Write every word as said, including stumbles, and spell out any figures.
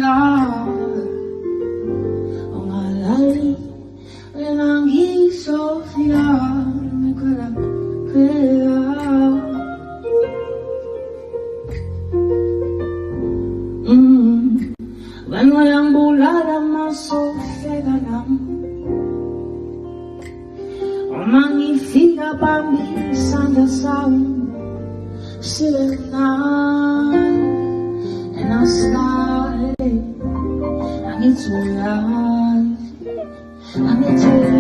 ongalali enangisofia mikala pea mm wano yambulala masofega nam magnifica bambi santa sound silent night and I sky I need to rise I need to